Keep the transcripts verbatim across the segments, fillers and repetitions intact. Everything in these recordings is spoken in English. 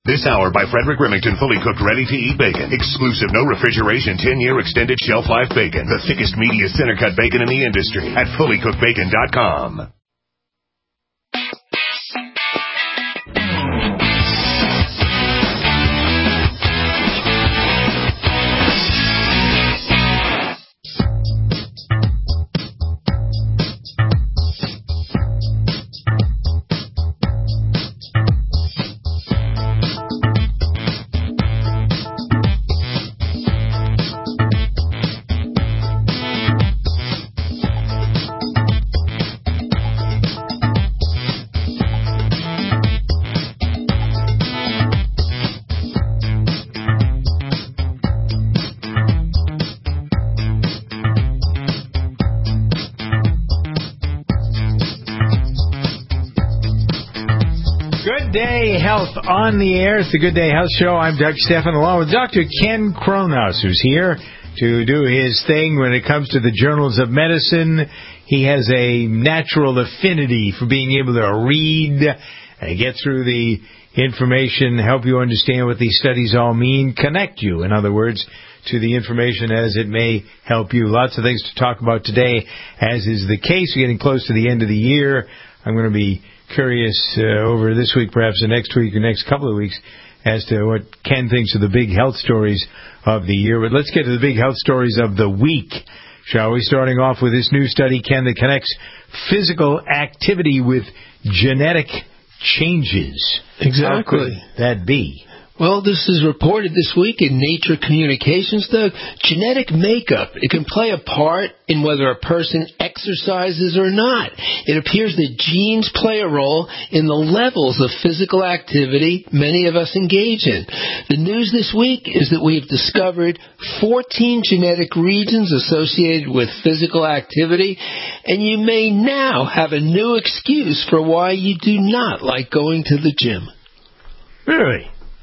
This hour by Frederick Remington, fully cooked, ready-to-eat bacon. Exclusive, no refrigeration, ten-year extended shelf life bacon. The thickest, meatiest, center-cut bacon in the industry at fully cooked bacon dot com. Good Day Health on the air. It's the Good Day Health Show. I'm Doug Stephan, along with Doctor Ken Kronos, who's here to do his thing when it comes to the journals of medicine. He has a natural affinity for being able to read and get through the information, help you understand what these studies all mean, connect you, in other words, to the information as it may help you. Lots of things to talk about today, as is the case. We're getting close to the end of the year. I'm going to be curious uh, over this week, perhaps the next week or next couple of weeks, as to what Ken thinks of the big health stories of the year. But let's get to the big health stories of the week, shall we? Starting off with this new study, Ken, that connects physical activity with genetic changes. Exactly. How could that be? Well, this is reported this week in Nature Communications, Doug. Genetic makeup, it can play a part in whether a person exercises or not. It appears that genes play a role in the levels of physical activity many of us engage in. The news this week is that we have discovered fourteen genetic regions associated with physical activity, and you may now have a new excuse for why you do not like going to the gym. Really?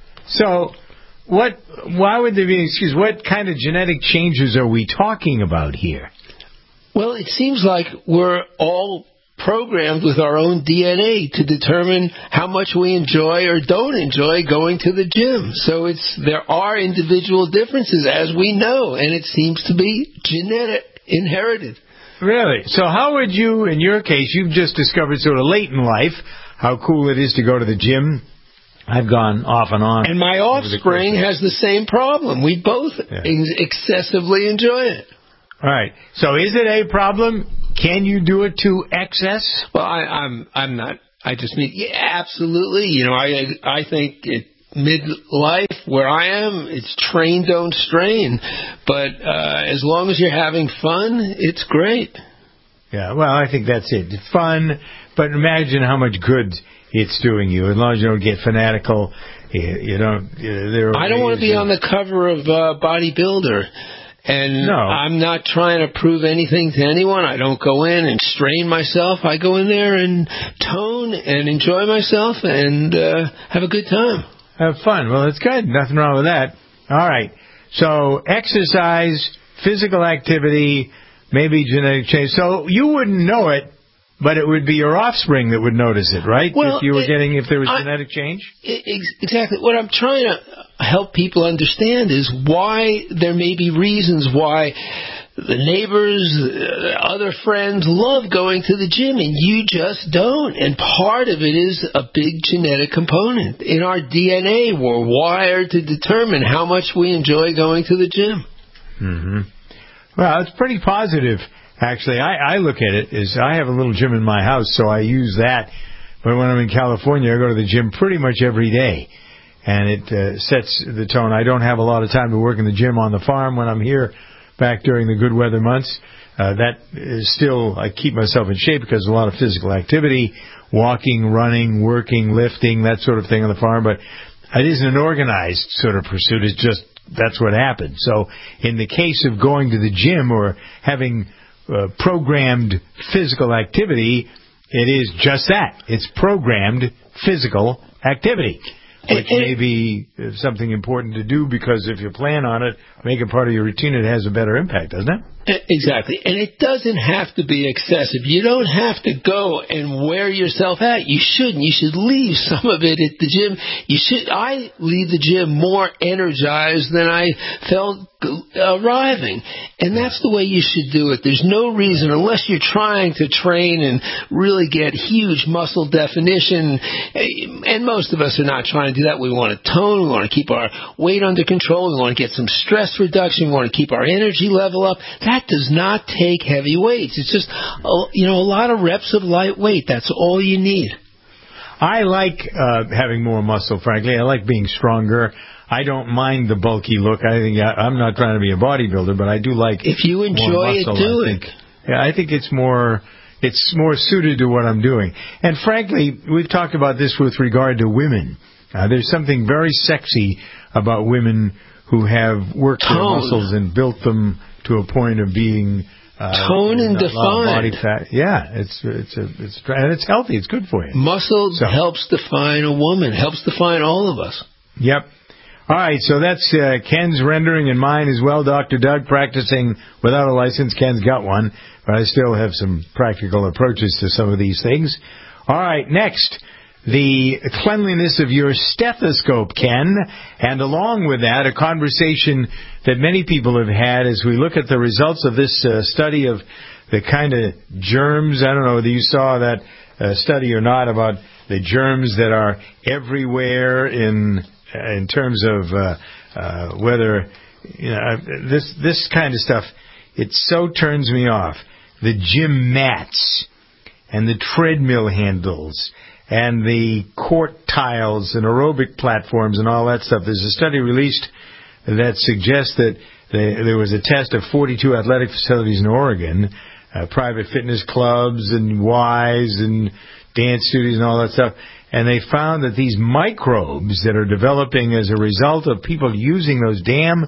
So, what? Why would there be an excuse? What kind of genetic changes are we talking about here? Well, it seems like we're all programmed with our own D N A to determine how much we enjoy or don't enjoy going to the gym. So it's there are individual differences, as we know, and it seems to be genetic, inherited. Really? So how would you, in your case, you've just discovered sort of late in life how cool it is to go to the gym. I've gone off and on. And my offspring has the same problem. We both yeah. excessively enjoy it. All right. So is it a problem? Can you do it to excess? Well, I, I'm I'm not. I just mean, yeah, absolutely. You know, I I think at midlife where I am, it's train, don't strain. But uh, as long as you're having fun, it's great. Yeah, well, I think that's it. It's fun, but imagine how much good it's doing you. As long as you don't get fanatical, you, you don't. You, there I don't want to be on the cover of uh, Bodybuilder, and no. I'm not trying to prove anything to anyone. I don't go in and strain myself. I go in there and tone and enjoy myself and uh, have a good time. Have fun. Well, it's good. Nothing wrong with that. All right. So exercise, physical activity, maybe genetic change. So you wouldn't know it, but it would be your offspring that would notice it, right? Well, if you were it, getting, if there was I, genetic change? Exactly. What I'm trying to help people understand is why there may be reasons why the neighbors, uh, other friends love going to the gym and you just don't. And part of it is a big genetic component. In our D N A, we're wired to determine how much we enjoy going to the gym. Mm-hmm. Well, it's pretty positive. Actually, I, I look at it as I have a little gym in my house, so I use that. But when I'm in California, I go to the gym pretty much every day, and it uh, sets the tone. I don't have a lot of time to work in the gym on the farm when I'm here back during the good weather months. Uh, that is still, I keep myself in shape because of a lot of physical activity, walking, running, working, lifting, that sort of thing on the farm. But it isn't an organized sort of pursuit. It's just that's what happens. So in the case of going to the gym or having Uh, programmed physical activity, it is just that. It's programmed physical activity, which it, it, may be something important to do because if you plan on it, make it part of your routine, it has a better impact, doesn't it? Exactly. And it doesn't have to be excessive. You don't have to go and wear yourself out. You shouldn't. You should leave some of it at the gym. You should. I leave the gym more energized than I felt arriving. And that's the way you should do it. There's no reason, unless you're trying to train and really get huge muscle definition, and most of us are not trying to do that. We want to tone. We want to keep our weight under control. We want to get some stress reduction. We want to keep our energy level up. That does not take heavy weights. It's just, you know, a lot of reps of light weight. That's all you need. I like uh, having more muscle, frankly. I like being stronger. I don't mind the bulky look. I think I, I'm not trying to be a bodybuilder, but I do like. If you enjoy muscle, it, do I it. think. Yeah, I think it's more. It's more suited to what I'm doing. And frankly, we've talked about this with regard to women. Uh, there's something very sexy about women who have worked Tone. their muscles and built them to a point of being uh, tone and defined. Body fat. Yeah, it's it's a, it's and it's healthy. It's good for you. Muscle so. helps define a woman. Helps define all of us. Yep. All right, so that's uh, Ken's rendering and mine as well. Doctor Doug practicing without a license. Ken's got one, but I still have some practical approaches to some of these things. All right, next, the cleanliness of your stethoscope, Ken, and along with that, a conversation that many people have had as we look at the results of this uh, study of the kind of germs. I don't know whether you saw that uh, study or not about the germs that are everywhere in in terms of uh, uh, whether, you know, this this kind of stuff, it so turns me off. The gym mats and the treadmill handles and the court tiles and aerobic platforms and all that stuff. There's a study released that suggests that they, there was a test of forty-two athletic facilities in Oregon, uh, private fitness clubs and Y's and dance studios and all that stuff. And they found that these microbes that are developing as a result of people using those damn,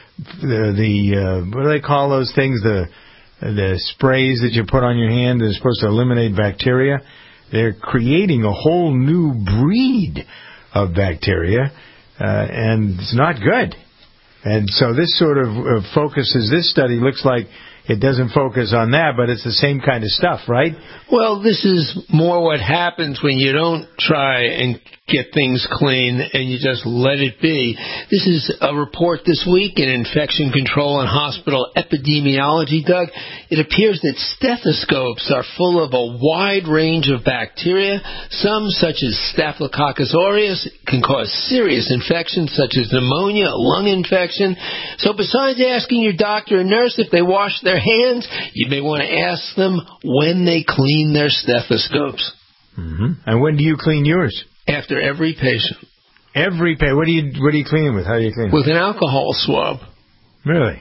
the, the uh, what do they call those things, the the sprays that you put on your hand that are supposed to eliminate bacteria, they're creating a whole new breed of bacteria, uh, and it's not good. And so this sort of uh, focuses, this study looks like it doesn't focus on that, but it's the same kind of stuff, right? Well, this is more what happens when you don't try and get things clean and you just let it be. This is a report this week in Infection Control and Hospital Epidemiology, Doug. It appears that stethoscopes are full of a wide range of bacteria. Some, such as Staphylococcus aureus, can cause serious infections such as pneumonia, a lung infection. So besides asking your doctor and nurse if they wash their hands, you may want to ask them when they clean their stethoscopes. Mm-hmm. And when do you clean yours? After every patient. Every patient. What do you what do you clean it with? How do you clean it? With an alcohol swab. Really?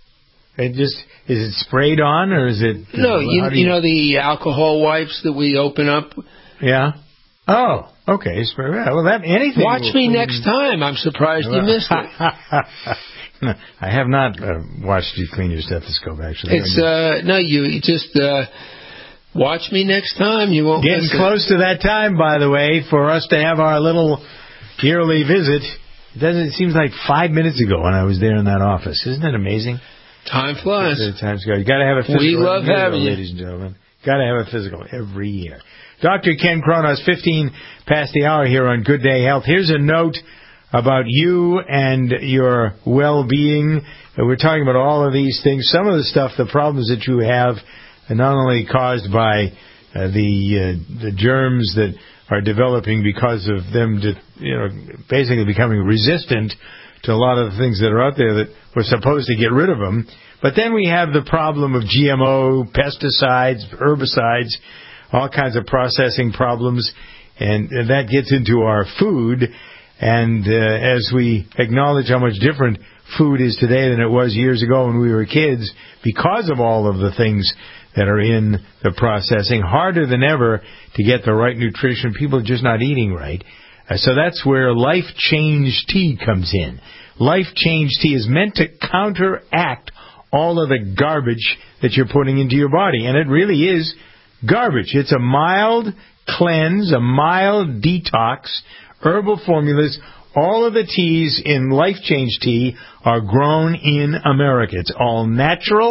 It just is it sprayed on or is it? No, you, you, you know the alcohol wipes that we open up. Yeah. Oh, okay. Well, that anything. Watch me clean. Next time. I'm surprised you missed it. I have not uh, watched you clean your stethoscope. Actually, it's uh, no, you, you just. Uh, Watch me next time. You won't Getting miss close it. to that time, by the way, for us to have our little yearly visit. It doesn't. It seems like five minutes ago when I was there in that office. Isn't that amazing? Time flies. Time's go. You got to have a physical. We love every having year, you, ladies and gentlemen. Got to have a physical every year. Doctor Ken Kronos, fifteen past the hour here on Good Day Health. Here's a note about you and your well-being. We're talking about all of these things. Some of the stuff, the problems that you have, and not only caused by uh, the uh, the germs that are developing because of them, to, you know, basically becoming resistant to a lot of the things that are out there that we're supposed to get rid of them. But then we have the problem of G M O, pesticides, herbicides, all kinds of processing problems, and, and that gets into our food. And uh, as we acknowledge how much different food is today than it was years ago when we were kids, because of all of the things that are in the processing, harder than ever to get the right nutrition. People are just not eating right. Uh, so that's where Life Change Tea comes in. Life Change Tea is meant to counteract all of the garbage that you're putting into your body. And it really is garbage. It's a mild cleanse, a mild detox, herbal formulas. All of the teas in Life Change Tea are grown in America. It's all natural,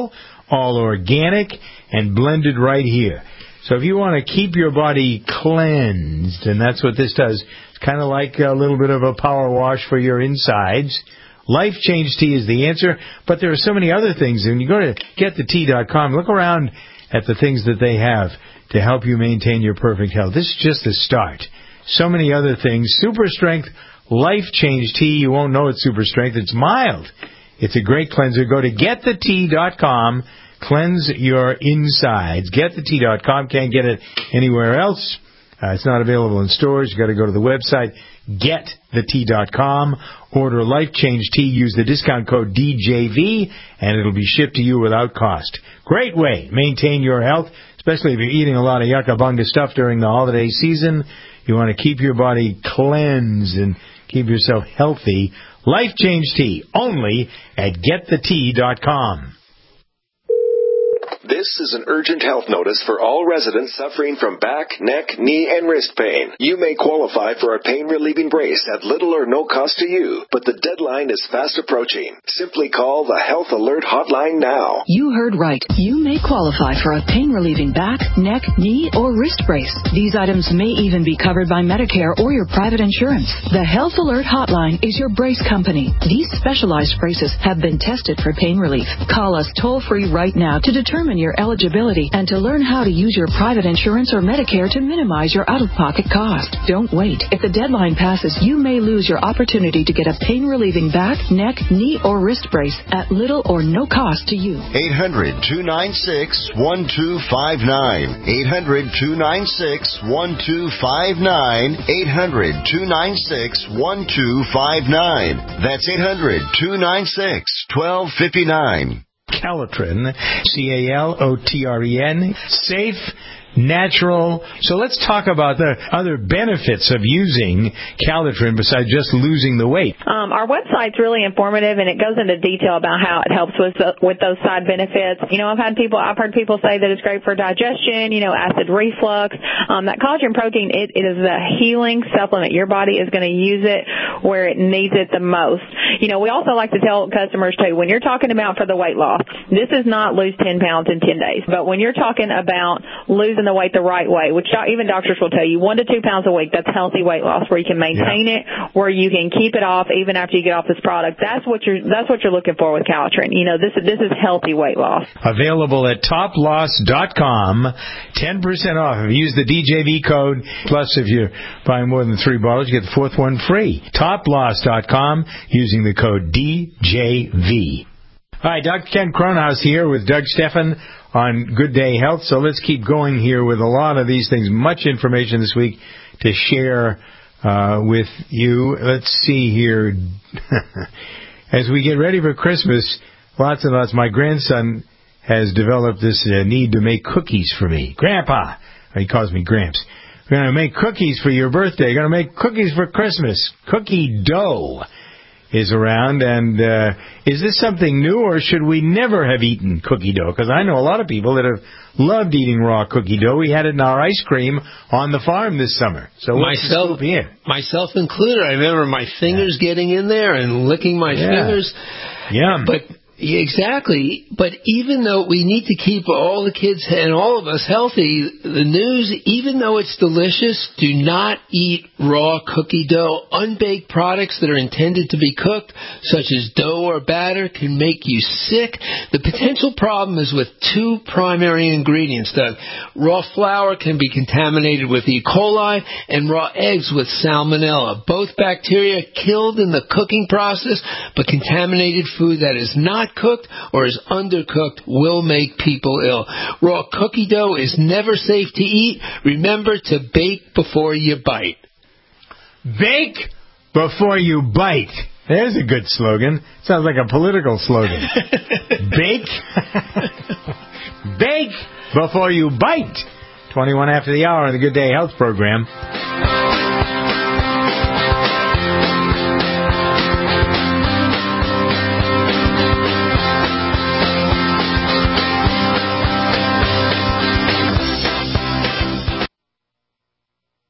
all organic, and blended right here. So if you want to keep your body cleansed, and that's what this does, it's kind of like a little bit of a power wash for your insides. Life Change Tea is the answer, but there are so many other things. When you go to get the tea dot com, look around at the things that they have to help you maintain your perfect health. This is just a start. So many other things. Super Strength Life Change Tea. You won't know it's Super Strength. It's mild. It's a great cleanser. Go to get the tea dot com. Cleanse your insides. get the tea dot com. Can't get it anywhere else. Uh, it's not available in stores. You've got to go to the website, get the tea dot com. Order Life Change Tea. Use the discount code D J V, and it'll be shipped to you without cost. Great way to maintain your health, especially if you're eating a lot of yucca-bunga stuff during the holiday season. You want to keep your body cleansed and keep yourself healthy. Life Change Tea, only at get the tea dot com. This is an urgent health notice for all residents suffering from back, neck, knee, and wrist pain. You may qualify for a pain-relieving brace at little or no cost to you, but the deadline is fast approaching. Simply call the Health Alert Hotline now. You heard right. You may qualify for a pain-relieving back, neck, knee, or wrist brace. These items may even be covered by Medicare or your private insurance. The Health Alert Hotline is your brace company. These specialized braces have been tested for pain relief. Call us toll-free right now to determine your eligibility and to learn how to use your private insurance or Medicare to minimize your out-of-pocket cost. Don't wait. If the deadline passes, you may lose your opportunity to get a pain-relieving back, neck, knee, or wrist brace at little or no cost to you. eight hundred, two nine six, one two five nine. eight hundred, two nine six, one two five nine. eight hundred, two nine six, one two five nine. That's eight hundred, two nine six, one two five nine. Calitrin, C A L O T R E N, safe, natural. So let's talk about the other benefits of using Calitrin besides just losing the weight. Um, our website's really informative, and it goes into detail about how it helps with the, with those side benefits. You know, I've had people, I've heard people say that it's great for digestion, you know, acid reflux. Um, that collagen protein, it, it is a healing supplement. Your body is going to use it where it needs it the most. You know, we also like to tell customers, too, when you're talking about for the weight loss, this is not lose ten pounds in ten days. But when you're talking about losing the weight the right way, which even doctors will tell you, one to two pounds a week, that's healthy weight loss, where you can maintain yeah. it, where you can keep it off even after you get off this product. That's what you're that's what you're looking for with Calitrin. You know, this is this is healthy weight loss. Available at top loss dot com, ten percent off. If you use the D J V code, plus if you're buying more than three bottles, you get the fourth one free. top loss dot com using the code D J V. Hi, Doctor Ken Cronhaus here with Doug Stephan on Good Day Health. So let's keep going here with a lot of these things. Much information this week to share uh, with you. Let's see here. As we get ready for Christmas, lots and lots. My grandson has developed this uh, need to make cookies for me. Grandpa. He calls me Gramps. We're going to make cookies for your birthday. You're going to make cookies for Christmas. Cookie dough is around, and uh, is this something new, or should we never have eaten cookie dough? Because I know a lot of people that have loved eating raw cookie dough. We had it in our ice cream on the farm this summer. So myself, myself included, I remember my fingers yeah. getting in there and licking my yeah. fingers. Yum. But exactly. But even though we need to keep all the kids and all of us healthy, the news, even though it's delicious, do not eat raw cookie dough. Unbaked products that are intended to be cooked, such as dough or batter, can make you sick. The potential problem is with two primary ingredients, Doug. Raw flour can be contaminated with E. coli, and raw eggs with salmonella. Both bacteria killed in the cooking process, but contaminated food that is not cooked or is undercooked will make people ill. Raw cookie dough is never safe to eat. Remember to bake before you bite. Bake before you bite. There's a good slogan. Sounds like a political slogan. Bake. Bake before you bite. twenty-one after the hour on the Good Day Health program. Would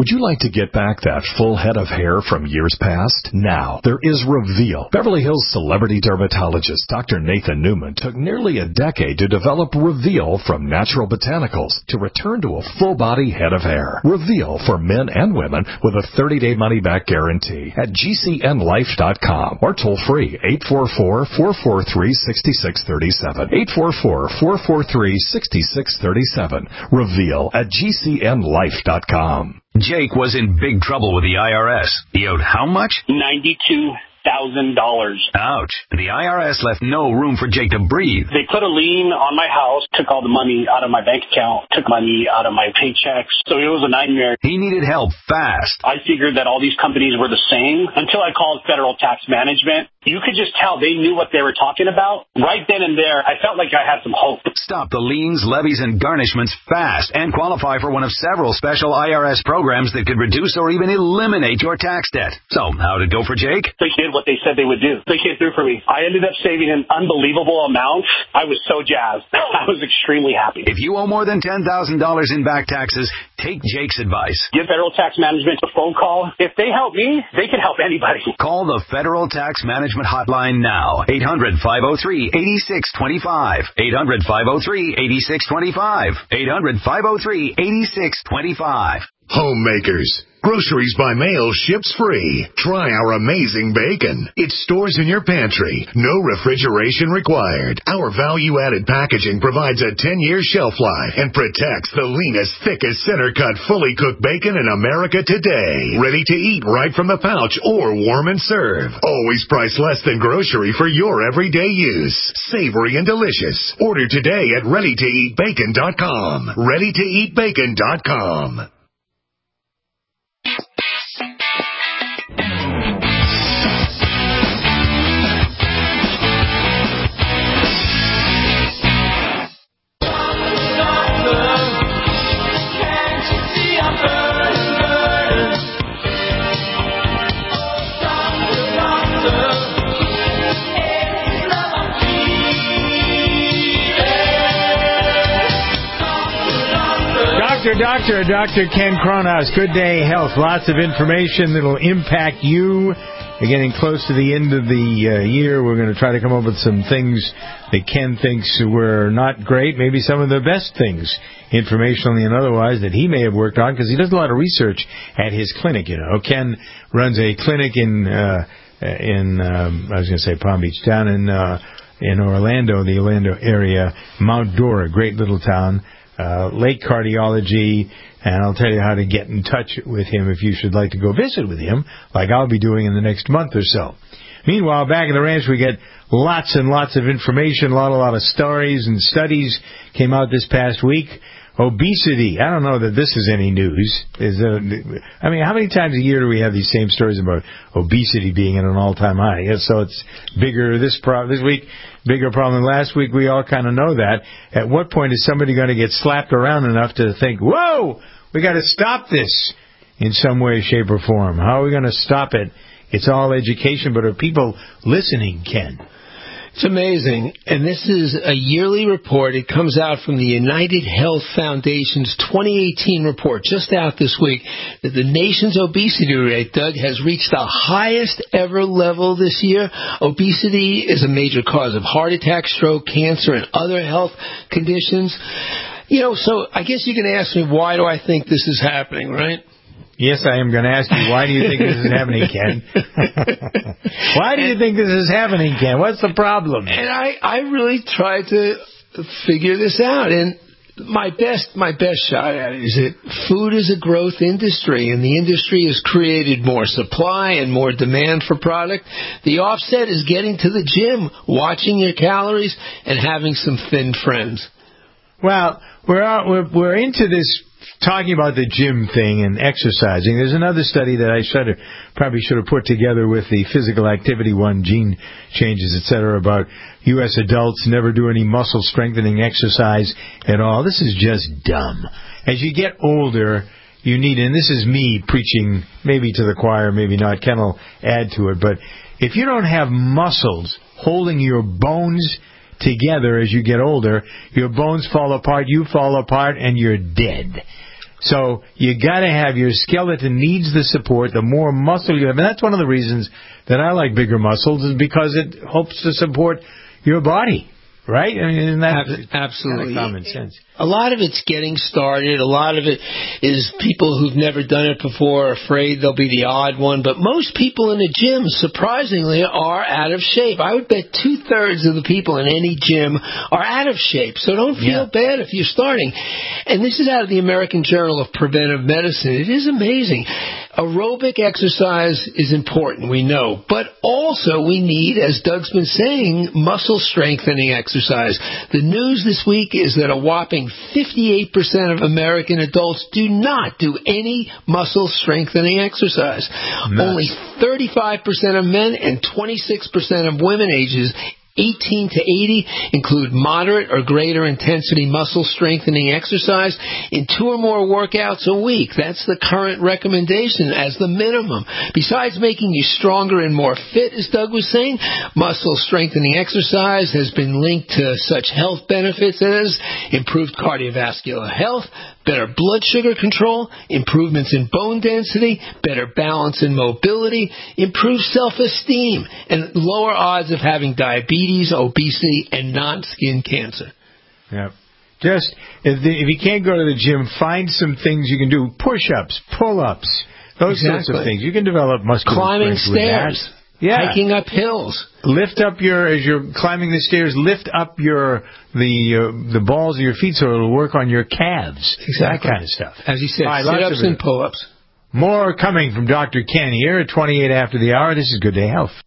Would you like to get back that full head of hair from years past? Now, there is Reveal. Beverly Hills celebrity dermatologist Doctor Nathan Newman took nearly a decade to develop Reveal from natural botanicals to return to a full-body head of hair. Reveal for men and women with a thirty-day money-back guarantee at G C N life dot com or toll free eight four four, four four three, six six three seven. eight four four, four four three, six six three seven. Reveal at G C N life dot com. Jake was in big trouble with the I R S. He owed how much? ninety-two thousand dollars. Ouch. The I R S left no room for Jake to breathe. They put a lien on my house, took all the money out of my bank account, took money out of my paychecks. So it was a nightmare. He needed help fast. I figured that all these companies were the same until I called Federal Tax Management. You could just tell they knew what they were talking about. Right then and there, I felt like I had some hope. Stop the liens, levies, and garnishments fast and qualify for one of several special I R S programs that could reduce or even eliminate your tax debt. So, how'd it go for Jake? They did what they said they would do. They came through for me. I ended up saving an unbelievable amount. I was so jazzed. I was extremely happy. If you owe more than ten thousand dollars in back taxes, take Jake's advice. Give Federal Tax Management a phone call. If they help me, they can help anybody. Call the Federal Tax Management Hotline now. eight hundred, five oh three, eight six two five. eight hundred, five oh three, eight six two five. eight hundred, five oh three, eight six two five. Homemakers. Groceries by mail ships free. Try our amazing bacon. It stores in your pantry. No refrigeration required. Our value-added packaging provides a ten-year shelf life and protects the leanest, thickest center-cut, fully cooked bacon in America today. Ready to eat right from the pouch or warm and serve. Always priced less than grocery for your everyday use. Savory and delicious. Order today at ready to eat bacon dot com. ready to eat bacon dot com. Doctor, Doctor Ken Cronhaus, Good Day Health. Lots of information that will impact you. We're getting close to the end of the uh, year. We're going to try to come up with some things that Ken thinks were not great, maybe some of the best things, informationally and otherwise, that he may have worked on, because he does a lot of research at his clinic, you know. Ken runs a clinic in, uh, in um, I was going to say Palm Beach, down in, uh, in Orlando, the Orlando area, Mount Dora, great little town. Uh, Lake Cardiology, and I'll tell you how to get in touch with him if you should like to go visit with him, like I'll be doing in the next month or so. Meanwhile, back in the ranch, we get lots and lots of information, a lot, a lot of stories and studies came out this past week. Obesity. I don't know that this is any news. Is uh, I mean, how many times a year do we have these same stories about obesity being at an all-time high? Yeah, so it's bigger this pro- this week, bigger problem than last week. We all kind of know that. At what point is somebody going to get slapped around enough to think, whoa, we got to stop this in some way, shape, or form? How are we going to stop it? It's all education, but are people listening, Ken? It's amazing. And this is a yearly report. It comes out from the United Health Foundation's twenty eighteen report, just out this week, that the nation's obesity rate, Doug, has reached the highest ever level this year. Obesity is a major cause of heart attack, stroke, cancer, and other health conditions. You know, so I guess you can ask me, why do I think this is happening, right? Yes, I am going to ask you, why do you think this is happening, Ken? Why do you think this is happening, Ken? What's the problem? And I, I really tried to figure this out. And my best, my best shot at it is that food is a growth industry, and the industry has created more supply and more demand for product. The offset is getting to the gym, watching your calories, and having some thin friends. Well, we're we're, we're into this talking about the gym thing and exercising. There's another study that I should have, probably should have put together with the physical activity one, gene changes, et cetera, about U S adults never do any muscle strengthening exercise at all. This is just dumb. As you get older, you need, and this is me preaching maybe to the choir, maybe not, Ken will add to it, but if you don't have muscles holding your bones together as you get older, your bones fall apart, you fall apart, and you're dead. So you got to have your skeleton needs the support. The more muscle you have, and that's one of the reasons that I like bigger muscles, is because it helps to support your body. Right? I mean, that's absolutely kind of common sense. A lot of it's getting started. A lot of it is people who've never done it before are afraid they'll be the odd one. But most people in the gym, surprisingly, are out of shape. I would bet two-thirds of the people in any gym are out of shape. So don't feel yeah. bad if you're starting. And this is out of the American Journal of Preventive Medicine. It is amazing. Aerobic exercise is important, we know. But also we need, as Doug's been saying, muscle strengthening exercise. The news this week is that a whopping fifty-eight percent of American adults do not do any muscle strengthening exercise. Nice. Only thirty-five percent of men and twenty-six percent of women ages eighteen to eighty include moderate or greater intensity muscle strengthening exercise in two or more workouts a week. That's the current recommendation as the minimum. Besides making you stronger and more fit, as Doug was saying, muscle strengthening exercise has been linked to such health benefits as improved cardiovascular health, better blood sugar control, improvements in bone density, better balance and mobility, improved self-esteem, and lower odds of having diabetes, obesity, and non-skin cancer. Yeah. Just, if, the, if you can't go to the gym, find some things you can do. Push-ups, pull-ups, those exactly. sorts of things. You can develop muscular Climbing strength with that. stairs. Yeah. Hiking up hills. Lift up your, as you're climbing the stairs, lift up your, the uh, the balls of your feet so it'll work on your calves. Exactly. That kind of stuff. As you said, right, sit-ups and pull-ups. More coming from Doctor Ken here at twenty-eight after the hour. This is Good Day Health.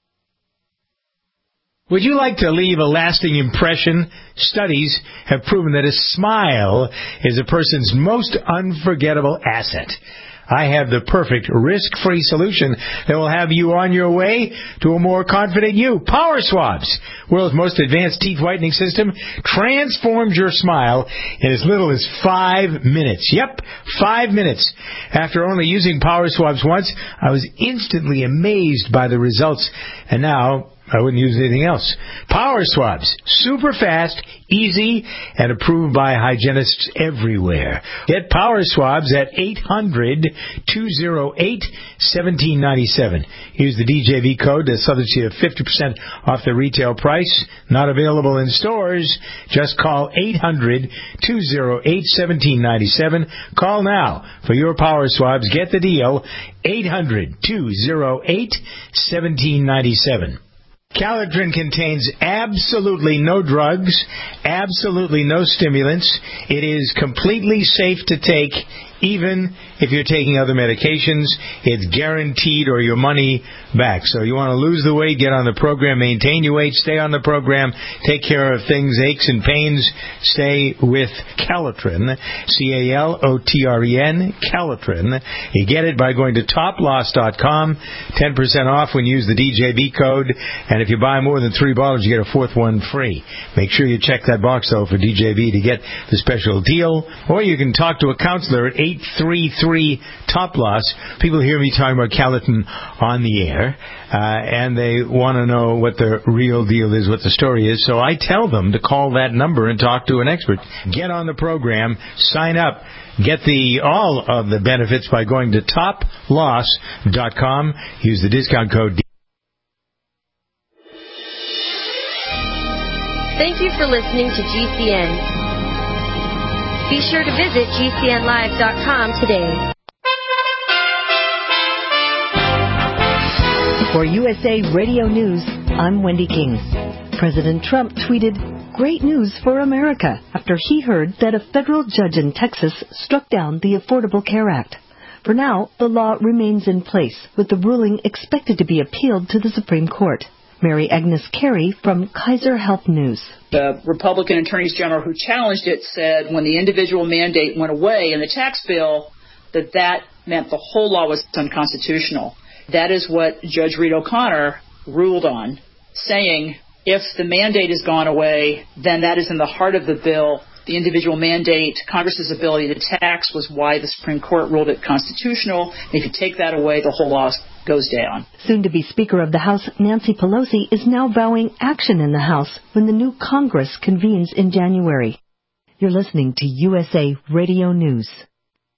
Would you like to leave a lasting impression? Studies have proven that a smile is a person's most unforgettable asset. I have the perfect risk-free solution that will have you on your way to a more confident you. Power Swabs, world's most advanced teeth whitening system, transforms your smile in as little as five minutes. Yep, five minutes. After only using Power Swabs once, I was instantly amazed by the results, and now I wouldn't use anything else. Power Swabs, super fast, easy, and approved by hygienists everywhere. Get Power Swabs at eight hundred, two oh eight, one seven nine seven. Use the D J V code that subjects you to fifty percent off the retail price. Not available in stores. Just call eight hundred, two oh eight, one seven nine seven. Call now for your Power Swabs. Get the deal. eight hundred, two oh eight, one seven nine seven. Calitrin contains absolutely no drugs, absolutely no stimulants. It is completely safe to take, even if you're taking other medications. It's guaranteed or your money back. So you want to lose the weight, get on the program, maintain your weight, stay on the program, take care of things, aches and pains, stay with Calitrin, C A L O T R E N, Calitrin. You get it by going to top loss dot com, ten percent off when you use the D J V code, and if you buy more than three bottles, you get a fourth one free. Make sure you check that box, though, for D J V to get the special deal, or you can talk to a counselor at eight three three, top loss. People hear me talking about Calitrin on the air, uh, and they want to know what the real deal is, what the story is, so I tell them to call that number and talk to an expert. Get on the program, sign up, get the all of the benefits by going to top loss dot com. Use the discount code. Thank you for listening to G C N. Be sure to visit G C N live dot com today. For U S A Radio News, I'm Wendy King. President Trump tweeted, "Great news for America," after he heard that a federal judge in Texas struck down the Affordable Care Act. For now, the law remains in place, with the ruling expected to be appealed to the Supreme Court. Mary Agnes Carey from Kaiser Health News. The Republican attorneys general who challenged it said when the individual mandate went away in the tax bill, that that meant the whole law was unconstitutional. That is what Judge Reed O'Connor ruled on, saying if the mandate has gone away, then that is in the heart of the bill. The individual mandate, Congress's ability to tax, was why the Supreme Court ruled it constitutional. And if you take that away, the whole law goes down. Soon-to-be Speaker of the House, Nancy Pelosi, is now vowing action in the House when the new Congress convenes in January. You're listening to U S A Radio News.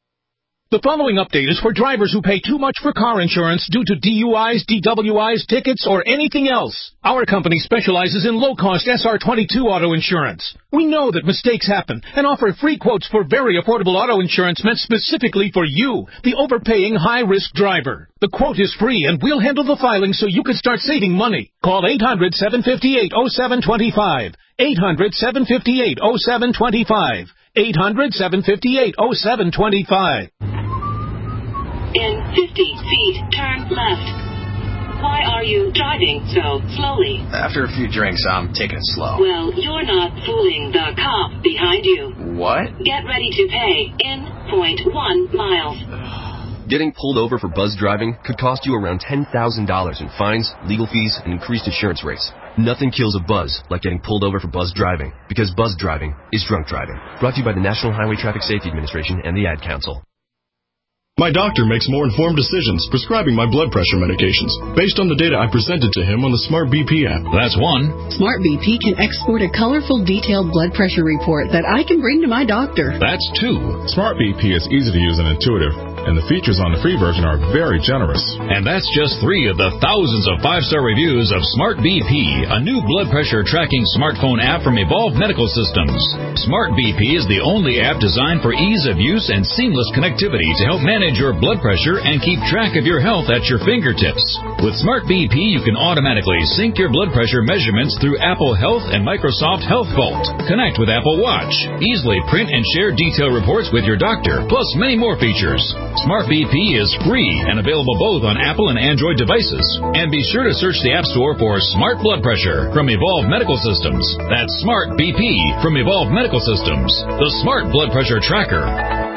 The following update is for drivers who pay too much for car insurance due to D U Is, D W Is, tickets, or anything else. Our company specializes in low-cost S R twenty-two auto insurance. We know that mistakes happen and offer free quotes for very affordable auto insurance meant specifically for you, the overpaying high-risk driver. The quote is free, and we'll handle the filing so you can start saving money. Call eight hundred, seven five eight, oh seven two five. eight hundred, seven five eight, oh seven two five. eight hundred, seven five eight, oh seven two five. In fifty feet, turn left. Why are you driving so slowly? After a few drinks, I'm taking it slow. Well, you're not fooling the cop behind you. What? Get ready to pay in point one miles. Getting pulled over for buzz driving could cost you around ten thousand dollars in fines, legal fees, and increased insurance rates. Nothing kills a buzz like getting pulled over for buzz driving, because buzz driving is drunk driving. Brought to you by the National Highway Traffic Safety Administration and the Ad Council. My doctor makes more informed decisions prescribing my blood pressure medications based on the data I presented to him on the Smart B P app. That's one. Smart B P can export a colorful, detailed blood pressure report that I can bring to my doctor. That's two. Smart B P is easy to use and intuitive, and the features on the free version are very generous. And that's just three of the thousands of five-star reviews of Smart B P, a new blood pressure tracking smartphone app from Evolve Medical Systems. Smart B P is the only app designed for ease of use and seamless connectivity to help manage your blood pressure and keep track of your health at your fingertips. With Smart B P, you can automatically sync your blood pressure measurements through Apple Health and Microsoft Health Vault. Connect with Apple Watch. Easily print and share detailed reports with your doctor, plus many more features. Smart B P is free and available both on Apple and Android devices. And be sure to search the App Store for Smart Blood Pressure from Evolve Medical Systems. That's Smart B P from Evolve Medical Systems, the Smart Blood Pressure Tracker.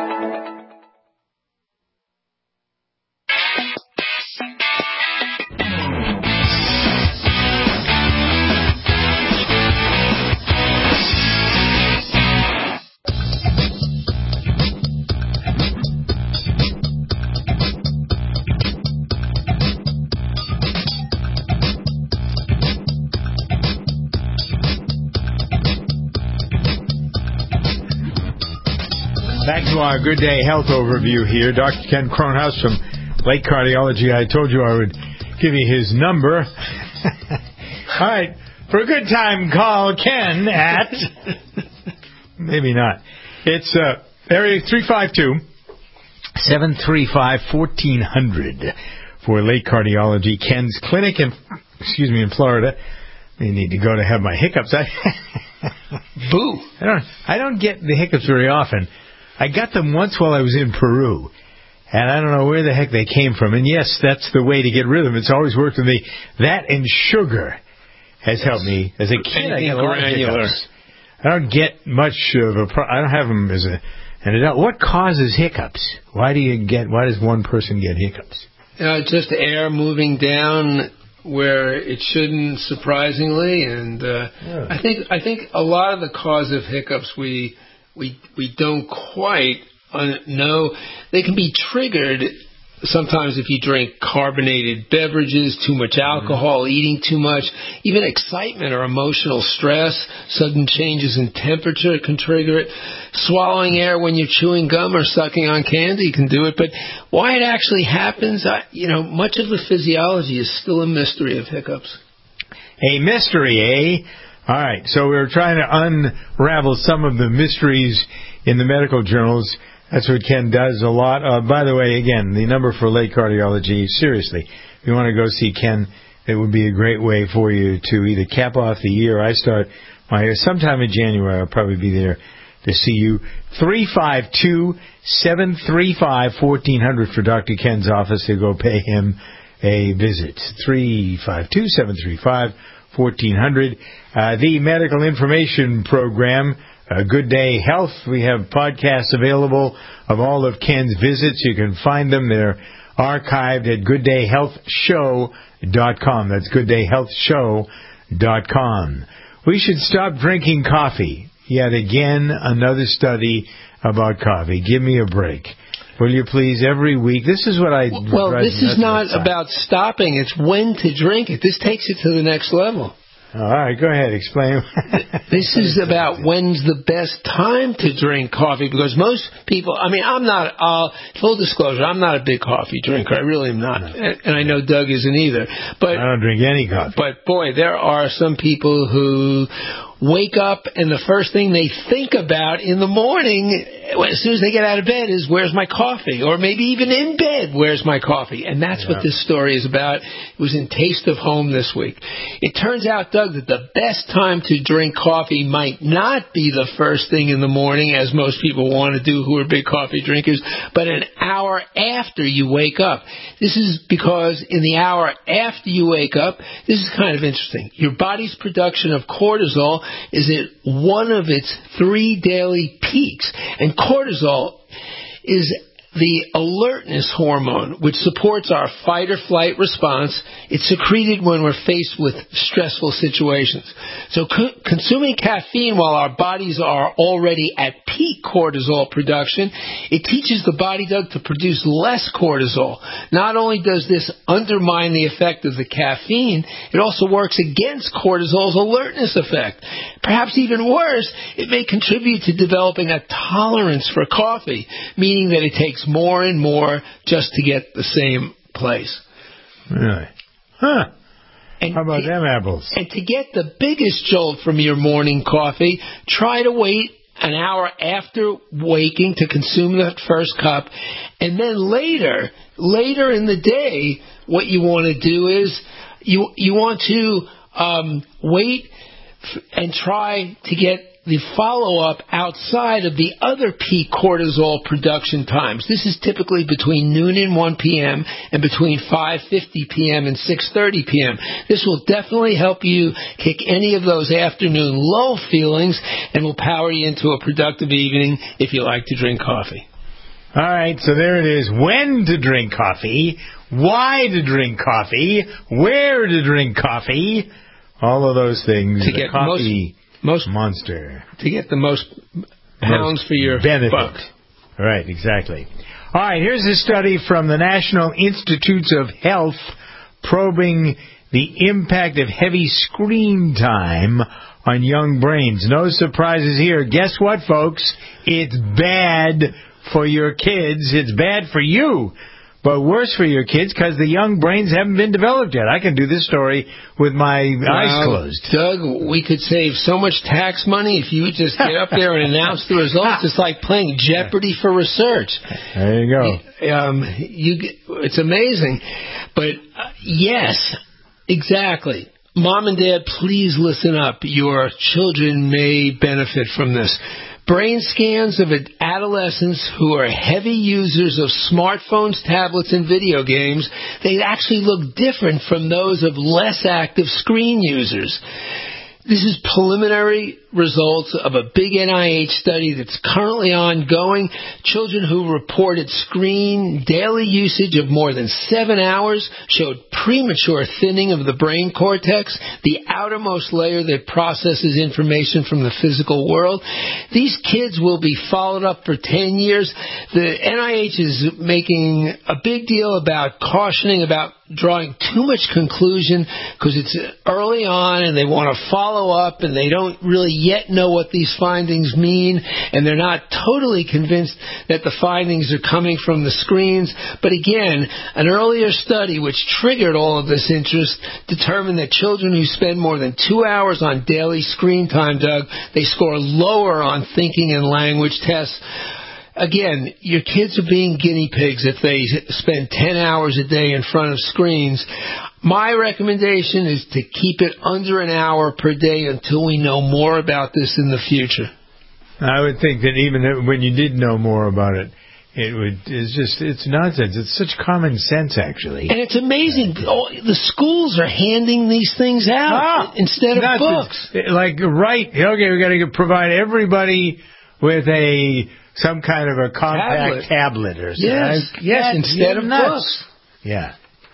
Back to our Good Day Health overview here. Doctor Ken Kronhaus from Lake Cardiology. I told you I would give you his number. All right. For a good time, call Ken at... Maybe not. It's uh, area three five two, seven three five, one four zero zero for Lake Cardiology. Ken's clinic in, excuse me, in Florida. I need to go to have my hiccups. I, Boo. I don't, I don't get the hiccups very often. I got them once while I was in Peru, and I don't know where the heck they came from. And yes, that's the way to get rid of them. It's always worked with me. That and sugar has helped me. As a kid, I got a lot of hiccups. I don't get much of a pro- I don't have them as a, an adult. What causes hiccups? Why do you get, why does one person get hiccups? Uh, just air moving down where it shouldn't, surprisingly. And uh, yeah. I think I think a lot of the cause of hiccups we... We we don't quite know. They can be triggered sometimes if you drink carbonated beverages, too much alcohol, mm-hmm. eating too much, even excitement or emotional stress, sudden changes in temperature can trigger it. Swallowing air when you're chewing gum or sucking on candy can do it. But why it actually happens, I, you know, much of the physiology is still a mystery of hiccups. A mystery, eh? All right, so we're trying to unravel some of the mysteries in the medical journals. That's what Ken does a lot. Uh, by the way, again, the number for Lake Cardiology, seriously, if you want to go see Ken, it would be a great way for you to either cap off the year. I start my sometime in January. I'll probably be there to see you. three five two, seven three five, one four zero zero for Doctor Ken's office to go pay him a visit. three five two, seven three five, one four zero zero. Uh, the medical information program, uh, Good Day Health. We have podcasts available of all of Ken's visits. You can find them. They're archived at good day health show dot com. That's good day health show dot com. We should stop drinking coffee. Yet again, another study about coffee. Give me a break. Will you please, every week? This is what I... Well, this is not about stopping. It's when to drink it. This takes it to the next level. All right, go ahead. Explain. This is about when's the best time to drink coffee, because most people, I mean, I'm not, uh, full disclosure, I'm not a big coffee drinker. I really am not. No. And, and I know Doug isn't either. But I don't drink any coffee. But, boy, there are some people who wake up and the first thing they think about in the morning, as soon as they get out of bed, is where's my coffee? Or maybe even in bed, where's my coffee? And that's yeah. what this story is about. It was in Taste of Home this week. It turns out, Doug, that the best time to drink coffee might not be the first thing in the morning, as most people want to do who are big coffee drinkers, but an hour after you wake up. This is because in the hour after you wake up, this is kind of interesting. Your body's production of cortisol is at one of its three daily peaks. And cortisol is the alertness hormone, which supports our fight-or-flight response. It's secreted when we're faced with stressful situations. So co- consuming caffeine while our bodies are already at peak cortisol production, it teaches the body, Doug, to produce less cortisol. Not only does this undermine the effect of the caffeine, it also works against cortisol's alertness effect. Perhaps even worse, it may contribute to developing a tolerance for coffee, meaning that it takes more and more just to get the same place. Really? Huh. And How about to, them apples? And to get the biggest jolt from your morning coffee, try to wait an hour after waking to consume that first cup. And then later, later in the day, what you want to do is you you want to um, wait f- and try to get the follow-up outside of the other peak cortisol production times. This is typically between noon and one p.m. and between five fifty p.m. and six thirty p.m. This will definitely help you kick any of those afternoon low feelings and will power you into a productive evening if you like to drink coffee. All right, so there it is. When to drink coffee, why to drink coffee, where to drink coffee, all of those things. To get coffee... most Most monster to get the most pounds most for your benefit. buck. Right, exactly. All right, here's a study from the National Institutes of Health probing the impact of heavy screen time on young brains. No surprises here. Guess what, folks? It's bad for your kids. It's bad for you. But worse for your kids because the young brains haven't been developed yet. I can do this story with my well, eyes closed. Doug, we could save so much tax money if you would just get up there and announce the results. It's like playing Jeopardy for research. There you go. Um, you, it's amazing. But, uh, yes, exactly. Mom and Dad, please listen up. Your children may benefit from this. Brain scans of adolescents who are heavy users of smartphones, tablets, and video games, they actually look different from those of less active screen users. This is preliminary results of a big N I H study that's currently ongoing. Children who reported screen daily usage of more than seven hours showed premature thinning of the brain cortex, the outermost layer that processes information from the physical world. These kids will be followed up for ten years. The N I H is making a big deal about cautioning about drawing too much conclusion because it's early on and they want to follow up and they don't really yet know what these findings mean, and they're not totally convinced that the findings are coming from the screens. But again, an earlier study which triggered all of this interest determined that children who spend more than two hours on daily screen time, Doug, they score lower on thinking and language tests. Again, your kids are being guinea pigs if they spend ten hours a day in front of screens. My recommendation is to keep it under an hour per day until we know more about this in the future. I would think that even when you did know more about it, it would it's just it's nonsense. It's such common sense, actually. And it's amazing. Oh, the schools are handing these things out ah, instead of books. Like, right, okay, we got to provide everybody with a some kind of a compact tablet, tablet or something. Yes, yes, that, instead of nuts. books. Yeah.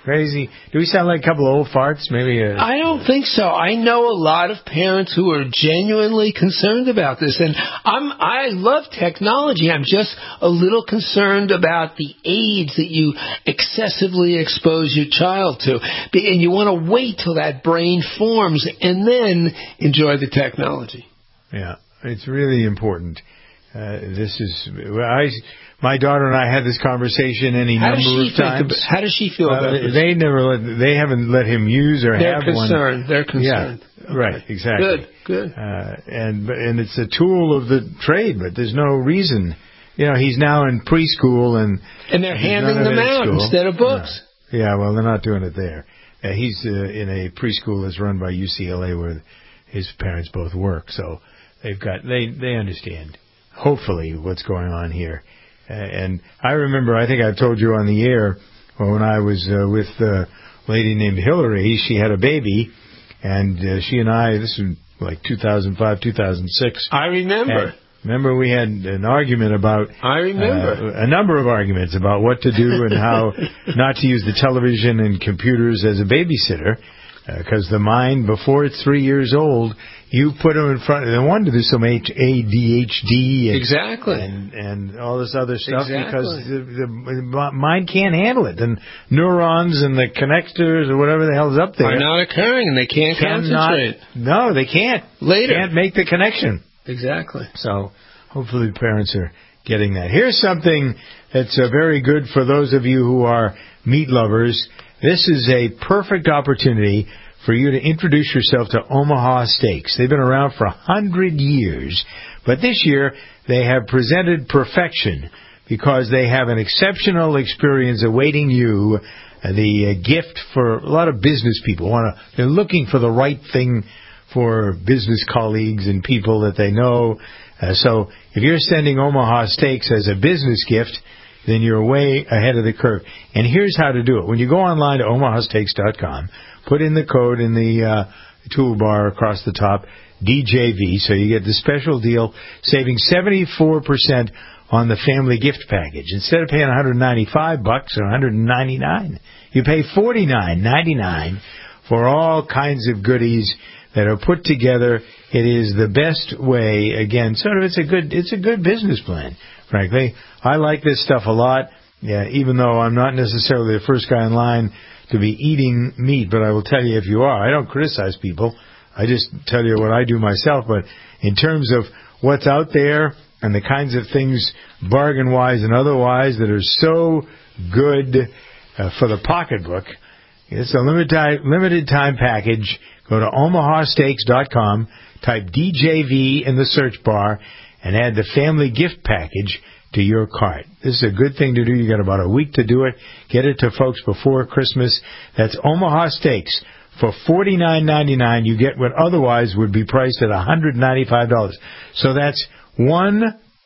Crazy. Do we sound like a couple of old farts? Maybe. A, I don't think so. I know a lot of parents who are genuinely concerned about this, and I'm I love technology. I'm just a little concerned about the aids that you excessively expose your child to, and you want to wait till that brain forms and then enjoy the technology. Yeah, it's really important. Uh, this is I. My daughter and I had this conversation any how number of times. About, how does she feel uh, about this? They never let, they haven't let him use or They're have concerned. one. They're concerned. Yeah, okay. Right, exactly. Good, good. Uh, and and it's a tool of the trade, but there's no reason. You know, he's now in preschool and and they're handing them out instead of books. Uh, yeah, well, they're not doing it there. Uh, he's uh, in a preschool that's run by U C L A where his parents both work, so they've got they they understand. Hopefully, what's going on here. Uh, and I remember, I think I told you on the air, when I was uh, with a lady named Hillary, she had a baby, and uh, she and I, this was like two thousand five, two thousand six. I remember. Remember we had an argument about... I remember. Uh, a number of arguments about what to do and how not to use the television and computers as a babysitter. Because uh, the mind, before it's three years old, you put them in front. They wanted to do some A D H D and, exactly, and and all this other stuff exactly. because the, the mind can't handle it. And neurons and the connectors or whatever the hell is up there are not occurring, and they can't cannot, concentrate. No, they can't. Later, can't make the connection. Exactly. So hopefully the parents are getting that. Here's something that's uh, very good for those of you who are meat lovers. This is a perfect opportunity for you to introduce yourself to Omaha Steaks. They've been around for a hundred years, but this year they have presented perfection because they have an exceptional experience awaiting you. Uh, the uh, gift for a lot of business people. Want to, they're looking for the right thing for business colleagues and people that they know. Uh, so if you're sending Omaha Steaks as a business gift, then you're way ahead of the curve. And here's how to do it. When you go online to omaha steaks dot com, put in the code in the uh, toolbar across the top, D J V, so you get the special deal, saving seventy-four percent on the family gift package. Instead of paying one hundred ninety-five bucks or one hundred ninety-nine, you pay forty-nine ninety-nine for all kinds of goodies that are put together. It is the best way. Again, sort of, it's a good, it's a good business plan. Frankly, I like this stuff a lot. Yeah, even though I'm not necessarily the first guy in line to be eating meat, but I will tell you if you are. I don't criticize people. I just tell you what I do myself. But in terms of what's out there and the kinds of things, bargain-wise and otherwise, that are so good uh, for the pocketbook, it's a limited time, limited time package. Go to omaha steaks dot com, type D J V in the search bar, and add the family gift package to your cart. This is a good thing to do. You got about a week to do it. Get it to folks before Christmas. That's Omaha Steaks. For forty-nine ninety-nine, you get what otherwise would be priced at one hundred ninety-five dollars. So that's one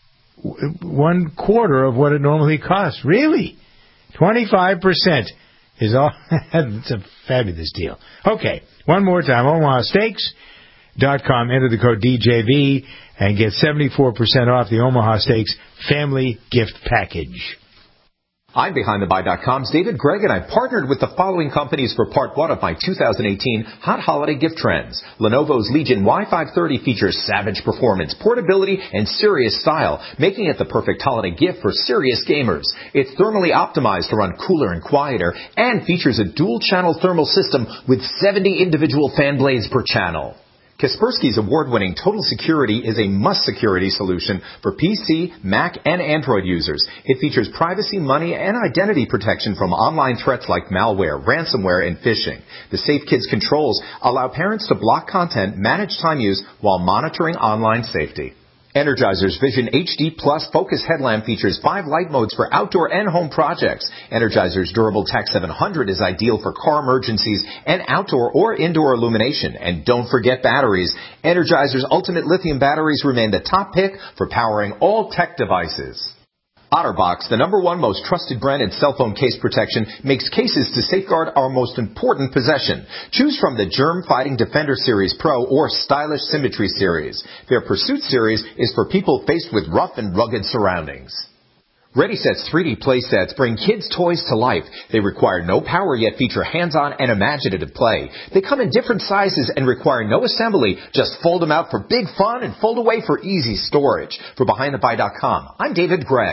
one quarter of what it normally costs. Really? twenty-five percent is all. It's a fabulous deal. Okay, one more time. omaha steaks dot com. Enter the code D J V and get seventy-four percent off the Omaha Steaks Family Gift Package. I'm Behind The Buy dot com's David Gregg, and I've partnered with the following companies for part one of my two thousand eighteen Hot Holiday Gift Trends. Lenovo's Legion Y five thirty features savage performance, portability, and serious style, making it the perfect holiday gift for serious gamers. It's thermally optimized to run cooler and quieter, and features a dual-channel thermal system with seventy individual fan blades per channel. Kaspersky's award-winning Total Security is a must-security solution for P C, Mac, and Android users. It features privacy, money, and identity protection from online threats like malware, ransomware, and phishing. The SafeKids controls allow parents to block content, manage time use, while monitoring online safety. Energizer's Vision H D Plus Focus Headlamp features five light modes for outdoor and home projects. Energizer's Durable Tech seven hundred is ideal for car emergencies and outdoor or indoor illumination. And don't forget batteries. Energizer's Ultimate Lithium batteries remain the top pick for powering all tech devices. OtterBox, the number one most trusted brand in cell phone case protection, makes cases to safeguard our most important possession. Choose from the Germ Fighting Defender Series Pro or Stylish Symmetry Series. Their Pursuit Series is for people faced with rough and rugged surroundings. ReadySet's three D play sets bring kids' toys to life. They require no power yet feature hands-on and imaginative play. They come in different sizes and require no assembly. Just fold them out for big fun and fold away for easy storage. For Behind the Buy dot com, I'm David Gregg.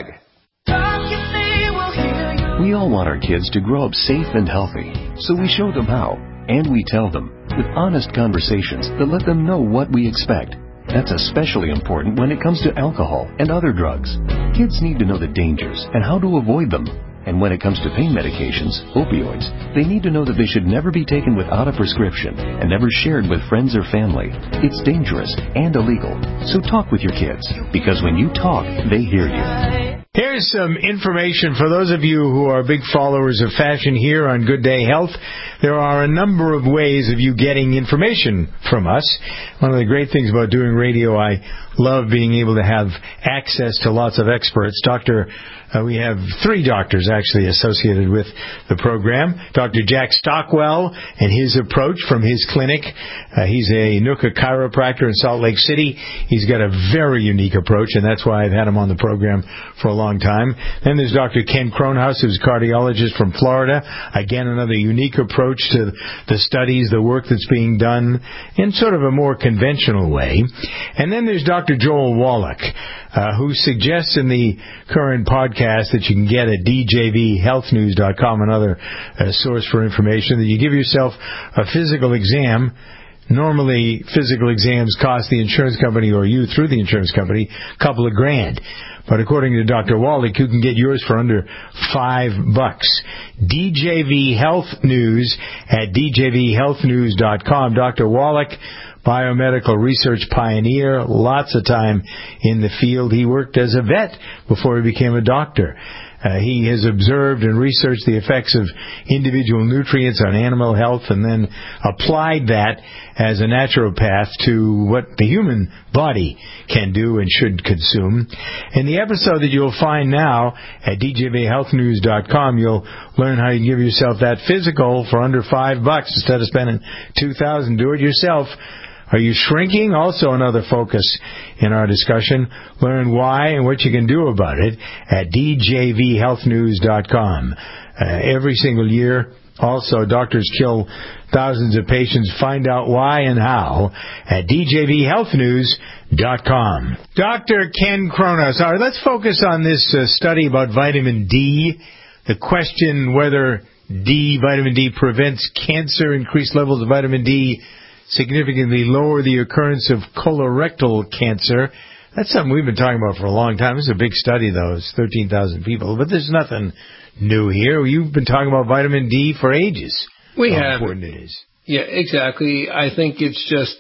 We all want our kids to grow up safe and healthy, so we show them how, and we tell them with honest conversations that let them know what we expect. That's especially important when it comes to alcohol and other drugs. Kids need to know the dangers and how to avoid them. And when it comes to pain medications, opioids, they need to know that they should never be taken without a prescription and never shared with friends or family. It's dangerous and illegal. So talk with your kids, because when you talk, they hear you. Here's some information for those of you who are big followers of fashion here on Good Day Health. There are a number of ways of you getting information from us. One of the great things about doing radio, I love being able to have access to lots of experts. Doctor, uh, we have three doctors actually associated with the program. Doctor Jack Stockwell and his approach from his clinic. Uh, he's a Nuka chiropractor in Salt Lake City. He's got a very unique approach, and that's why I've had him on the program for a long time. Then there's Doctor Ken Kronhaus, who's a cardiologist from Florida. Again, another unique approach to the studies, the work that's being done in sort of a more conventional way. And then there's Doctor Joel Wallach, uh, who suggests in the current podcast that you can get at D J V health news dot com, another uh, source for information, that you give yourself a physical exam. Normally, physical exams cost the insurance company or you through the insurance company a couple of grand. But according to Doctor Wallach, you can get yours for under five bucks. D J V Health News at D J V health news dot com. Doctor Wallach, biomedical research pioneer, lots of time in the field. He worked as a vet before he became a doctor. Uh, he has observed and researched the effects of individual nutrients on animal health and then applied that as a naturopath to what the human body can do and should consume. In the episode that you'll find now at D J V health news dot com, you'll learn how you can give yourself that physical for under five bucks instead of spending two thousand dollars. Do it yourself. Are you shrinking? Also another focus in our discussion. Learn why and what you can do about it at D J V health news dot com. Uh, every single year, also, doctors kill thousands of patients. Find out why and how at D J V health news dot com. Doctor Ken Kronhaus. All right, let's focus on this uh, study about vitamin D. The question whether D, vitamin D, prevents cancer, increased levels of vitamin D significantly lower the occurrence of colorectal cancer. That's something we've been talking about for a long time. This is a big study, though. It's thirteen thousand people. But there's nothing new here. You've been talking about vitamin D for ages. We how have. important it is. Yeah, exactly. I think it's just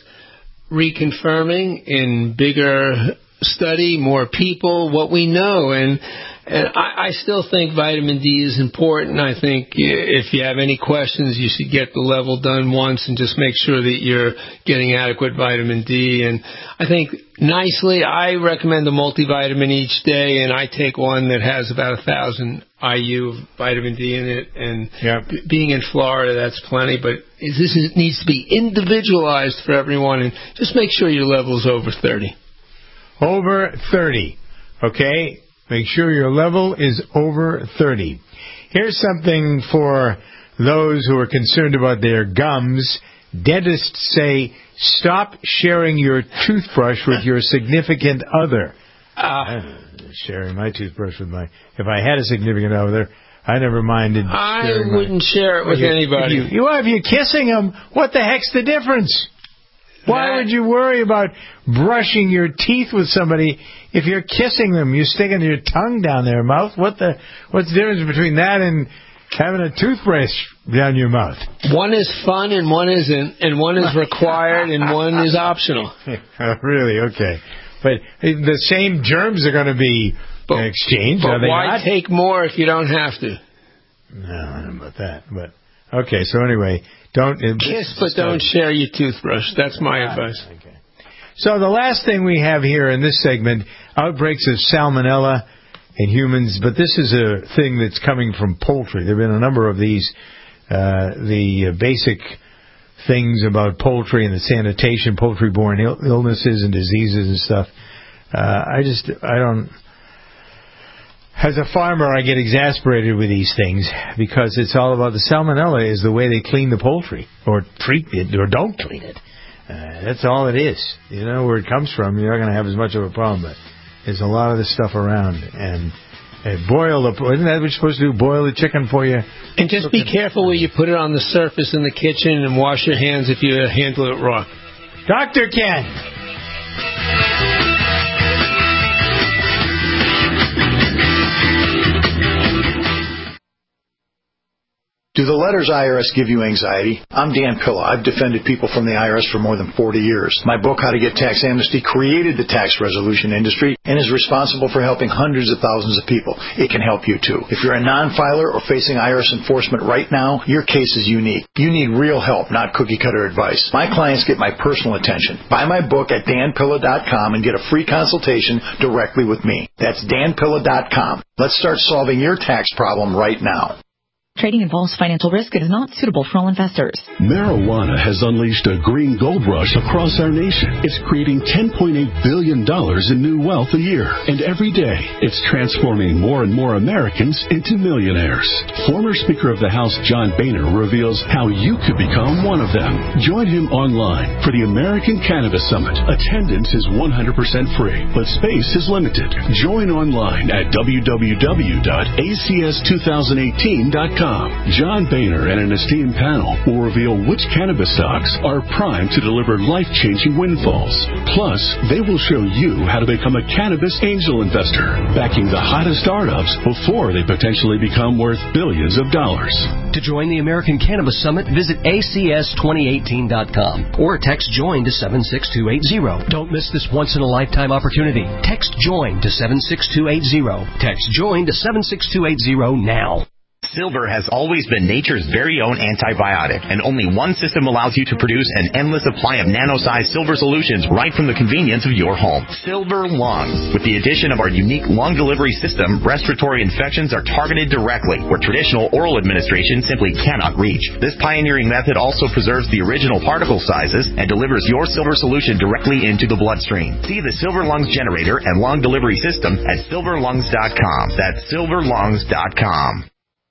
reconfirming in bigger study, more people, what we know. And And I, I still think vitamin D is important. I think if you have any questions, you should get the level done once and just make sure that you're getting adequate vitamin D. And I think nicely, I recommend a multivitamin each day, and I take one that has about a thousand I U of vitamin D in it. And yep. b- being in Florida, that's plenty. But this is, needs to be individualized for everyone, and just make sure your level's over thirty. Over thirty. Okay? Make sure your level is over thirty. Here's something for those who are concerned about their gums. Dentists say, stop sharing your toothbrush with your significant other. Uh, sharing my toothbrush with my... If I had a significant other, I never minded I sharing wouldn't my, share it with you, anybody. If you, you, if you're kissing them, what the heck's the difference? Why That, would you worry about brushing your teeth with somebody if you're kissing them? You're sticking your tongue down their mouth. What the? What's the difference between that and having a toothbrush down your mouth? One is fun and one isn't, and one is required and one is optional. Really? Okay. But the same germs are going to be but, exchanged, but are they why not? take more if you don't have to? No, I don't know about that. But okay, so anyway, don't kiss, but don't share your toothbrush. That's my ah, advice. Okay. So the last thing we have here in this segment, outbreaks of salmonella in humans, but this is a thing that's coming from poultry. There have been a number of these, uh, the uh, basic things about poultry and the sanitation, poultry-borne Ill- illnesses and diseases and stuff. Uh, I just, I don't, As a farmer, I get exasperated with these things because it's all about the salmonella is the way they clean the poultry or treat it or don't clean it. Uh, that's all it is. You know where it comes from. You're not going to have as much of a problem, but there's a lot of this stuff around. And uh, boil the, isn't that what you're supposed to do? Boil the chicken for you? And just be careful where you put it on the surface in the kitchen and wash your hands if you handle it raw. Doctor Ken. Do the letters I R S give you anxiety? I'm Dan Pilla. I've defended people from the I R S for more than forty years. My book, How to Get Tax Amnesty, created the tax resolution industry and is responsible for helping hundreds of thousands of people. It can help you, too. If you're a non-filer or facing I R S enforcement right now, your case is unique. You need real help, not cookie-cutter advice. My clients get my personal attention. Buy my book at dan pilla dot com and get a free consultation directly with me. That's dan pilla dot com. Let's start solving your tax problem right now. Trading involves financial risk. It is not suitable for all investors. Marijuana has unleashed a green gold rush across our nation. It's creating ten point eight billion dollars in new wealth a year. And every day, it's transforming more and more Americans into millionaires. Former Speaker of the House John Boehner reveals how you could become one of them. Join him online for the American Cannabis Summit. Attendance is one hundred percent free, but space is limited. Join online at w w w dot a c s twenty eighteen dot com. John Boehner and an esteemed panel will reveal which cannabis stocks are primed to deliver life-changing windfalls. Plus, they will show you how to become a cannabis angel investor, backing the hottest startups before they potentially become worth billions of dollars. To join the American Cannabis Summit, visit a c s twenty eighteen dot com or text JOIN to seven six two eight zero. Don't miss this once-in-a-lifetime opportunity. Text JOIN to seven six two eight zero. Text JOIN to seven six two eight zero now. Silver has always been nature's very own antibiotic, and only one system allows you to produce an endless supply of nano-sized silver solutions right from the convenience of your home. Silver Lungs. With the addition of our unique lung delivery system, respiratory infections are targeted directly, where traditional oral administration simply cannot reach. This pioneering method also preserves the original particle sizes and delivers your silver solution directly into the bloodstream. See the Silver Lungs generator and lung delivery system at silver lungs dot com. That's silver lungs dot com.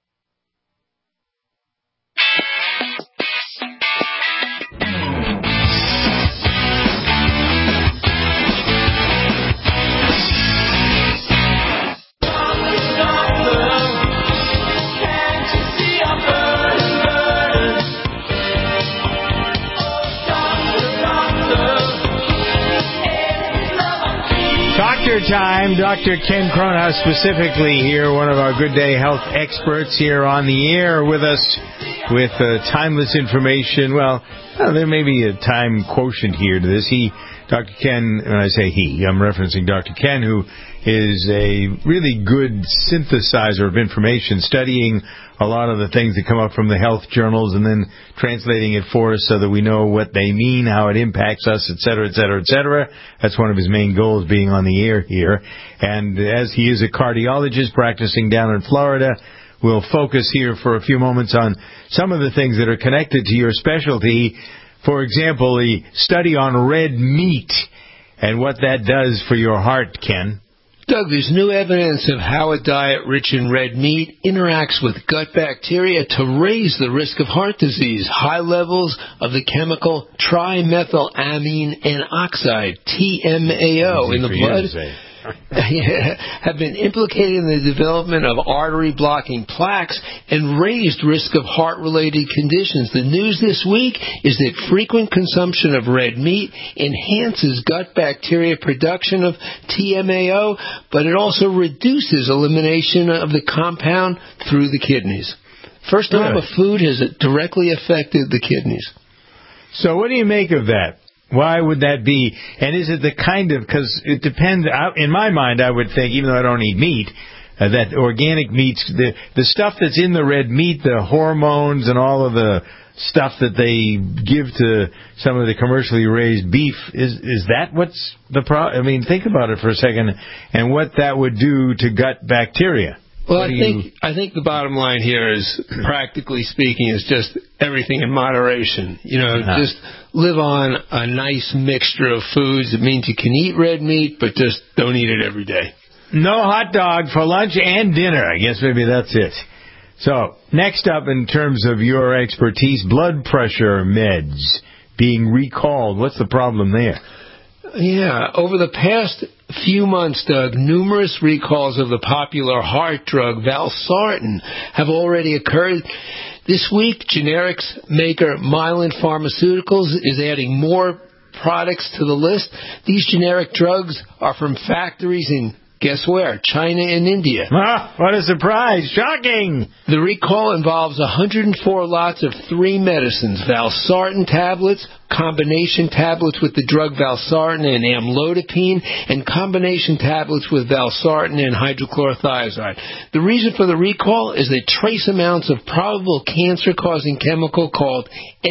Doctor time, Doctor Ken Cronhaus specifically here, one of our Good Day Health experts here on the air with us with uh, timeless information. Well, uh, there may be a time quotient here to this. He, Doctor Ken, when I say he, I'm referencing Doctor Ken, who is a really good synthesizer of information, studying a lot of the things that come up from the health journals and then translating it for us so that we know what they mean, how it impacts us, et cetera, et cetera, et cetera. That's one of his main goals, being on the air here. And as he is a cardiologist practicing down in Florida, we'll focus here for a few moments on some of the things that are connected to your specialty. For example, the study on red meat and what that does for your heart, Ken. Doug, there's new evidence of how a diet rich in red meat interacts with gut bacteria to raise the risk of heart disease. High levels of the chemical trimethylamine N-oxide, T M A O, in the blood have been implicated in the development of artery-blocking plaques and raised risk of heart-related conditions. The news this week is that frequent consumption of red meat enhances gut bacteria production of T M A O, but it also reduces elimination of the compound through the kidneys. First time a food has directly affected the kidneys. So what do you make of that? Why would that be? And is it the kind of, because it depends, in my mind I would think, even though I don't eat meat, uh, that organic meats, the, the stuff that's in the red meat, the hormones and all of the stuff that they give to some of the commercially raised beef, is is that what's the problem? I mean, think about it for a second, and what that would do to gut bacteria. Well, I think I think the bottom line here is, practically speaking, is just everything in moderation. You know, uh-huh. just live on a nice mixture of foods. It means you can eat red meat, but just don't eat it every day. No hot dog for lunch and dinner. I guess maybe that's it. So, next up in terms of your expertise, blood pressure meds being recalled. What's the problem there? Yeah, over the past few months, Doug, numerous recalls of the popular heart drug Valsartan have already occurred. This week, generics maker Mylan Pharmaceuticals is adding more products to the list. These generic drugs are from factories in, guess where? China and India. Ah, what a surprise. Shocking. The recall involves one hundred four lots of three medicines: Valsartan tablets, combination tablets with the drug Valsartan and amlodipine, and combination tablets with Valsartan and hydrochlorothiazide. The reason for the recall is that trace amounts of probable cancer-causing chemical called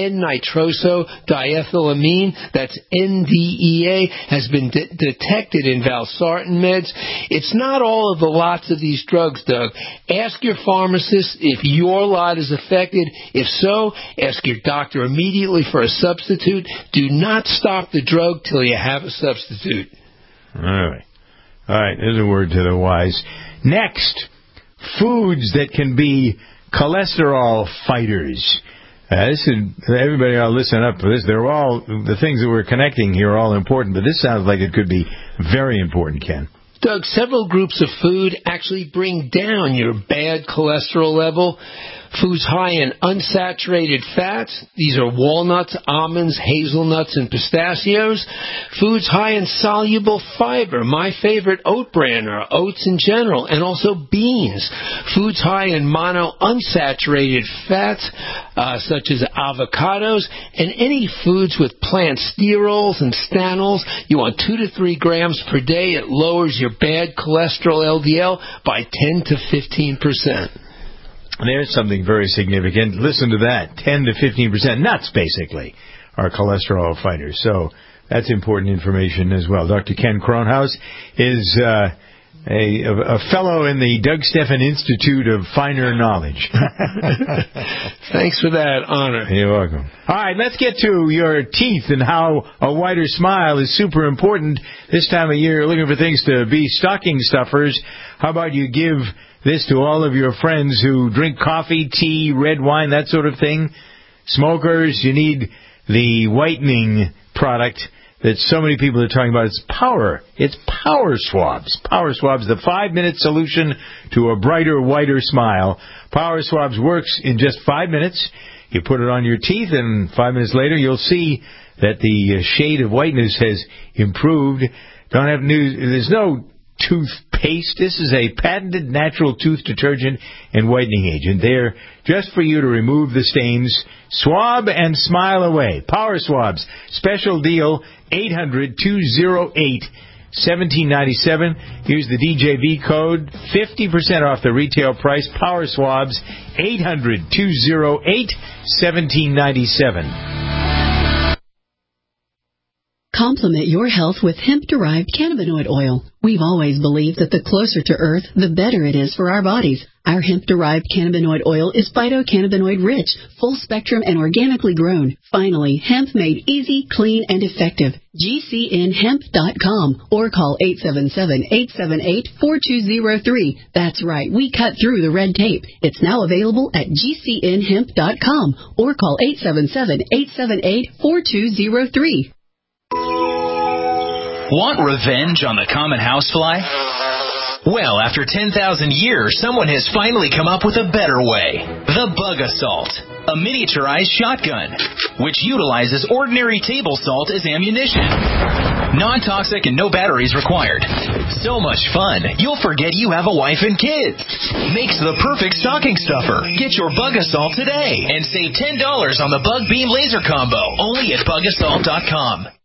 N-nitrosodiethylamine, that's N D E A, has been de- detected in Valsartan meds. It's not all of the lots of these drugs, Doug. Ask your pharmacist if your lot is affected. If so, ask your doctor immediately for a substitute. Do not stop the drug till you have a substitute. All right. All right, there's a word to the wise. Next, foods that can be cholesterol fighters. Uh, this is, everybody ought to listen up for this. They're all, the things that we're connecting here are all important, but this sounds like it could be very important, Ken. Doug, several groups of food actually bring down your bad cholesterol level. Foods high in unsaturated fats. These are walnuts, almonds, hazelnuts, and pistachios. Foods high in soluble fiber. My favorite, oat bran, or oats in general, and also beans. Foods high in monounsaturated fats, uh, such as avocados, and any foods with plant sterols and stanols. You want two to three grams per day. It lowers your bad cholesterol L D L by ten to fifteen percent. There's something very significant. Listen to that. ten to fifteen percent nuts, basically, are cholesterol fighters. So that's important information as well. Doctor Ken Kronhaus is uh, a, a fellow in the Doug Stephan Institute of Finer Knowledge. Thanks for that honor. You're welcome. All right, let's get to your teeth and how a wider smile is super important. This time of year, you're looking for things to be stocking stuffers. How about you give this to all of your friends who drink coffee, tea, red wine, that sort of thing? Smokers, you need the whitening product that so many people are talking about. It's Power. It's Power Swabs. Power Swabs, the five-minute solution to a brighter, whiter smile. Power Swabs works in just five minutes. You put it on your teeth, and five minutes later, you'll see that the shade of whiteness has improved. Don't have news. There's no toothpaste. This is a patented natural tooth detergent and whitening agent. They're just for you to remove the stains. Swab and smile away. Power Swabs. Special deal, eight hundred, two oh eight, one seven nine seven. Here's the D J V code, fifty percent off the retail price. Power Swabs, eight hundred, two oh eight, one seven nine seven. Complement your health with hemp-derived cannabinoid oil. We've always believed that the closer to Earth, the better it is for our bodies. Our hemp-derived cannabinoid oil is phytocannabinoid rich, full-spectrum, and organically grown. Finally, hemp made easy, clean, and effective. G C N hemp dot com or call eight seven seven, eight seven eight, four two zero three. That's right, we cut through the red tape. It's now available at G C N hemp dot com or call eight seven seven, eight seven eight, four two zero three. Want revenge on the common housefly? Well, after ten thousand years, someone has finally come up with a better way. The Bug Assault, a miniaturized shotgun, which utilizes ordinary table salt as ammunition. Non-toxic and no batteries required. So much fun, you'll forget you have a wife and kids. Makes the perfect stocking stuffer. Get your Bug Assault today and save ten dollars on the Bug Beam Laser Combo, only at bug assault dot com.